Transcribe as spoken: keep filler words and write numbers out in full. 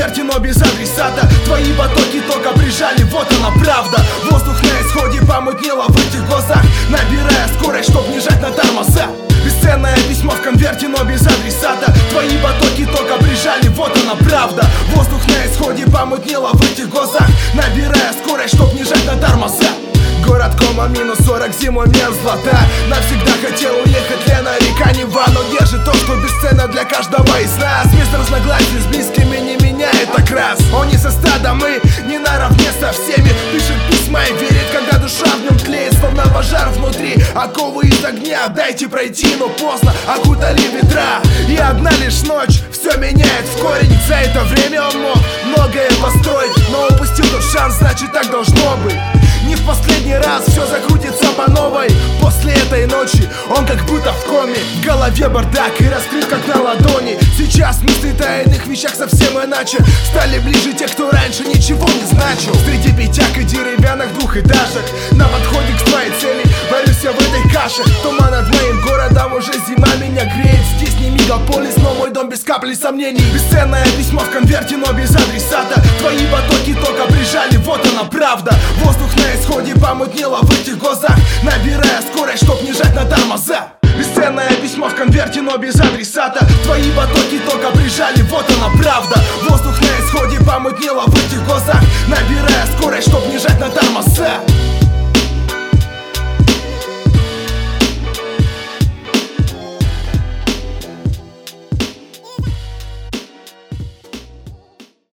конверте, но без адресата. Твои потоки только прижали, вот она правда. Воздух на исходе помутнело в этих глазах, набирая скорость, чтоб не жать на тормоза. Бесценное письмо в конверте, но без адресата. Твои потоки только прижали, вот она правда. Воздух на исходе помутнело в этих глазах, набирая скорость, чтоб не жать на тормоза. Город кома, минус сорок, зимой мерзлота. Навсегда хотел уехать, Лена, река Нева. Но держит то, что бесценно для каждого из нас. Вместо разногласий с близкими не меняет окрас. Он не со стадом и не наравне со всеми. Пишет письма и верит, когда душа в нем тлеет, словно пожар внутри. Оковы из огня, дайте пройти, но поздно. Окутали ветра, и одна лишь ночь все меняет в корень. За это время он мог многое построить, но упустил тот шанс, значит так должно быть. Не в последний раз все закрутится по новой. После этой ночи он как будто в коме. В голове бардак и раскрыт как на ладони. Сейчас мыслит о иных вещах совсем иначе. Стали ближе те, кто раньше ничего не значил. Среди пятяк и деревянных двухэтажек, на подходе к своей цели варюсь я в этой каше. Туман над моим городом, уже зима меня греет. Здесь не мегаполис, но мой дом без капли сомнений. Бесценное письмо в конверте, но без адресата. Твои потоки только прижали, вот она правда. Воздух на исходе помутнело в этих глазах, набирая скорость, чтоб не жать на тормоза. Бесценное письмо в конверте, но без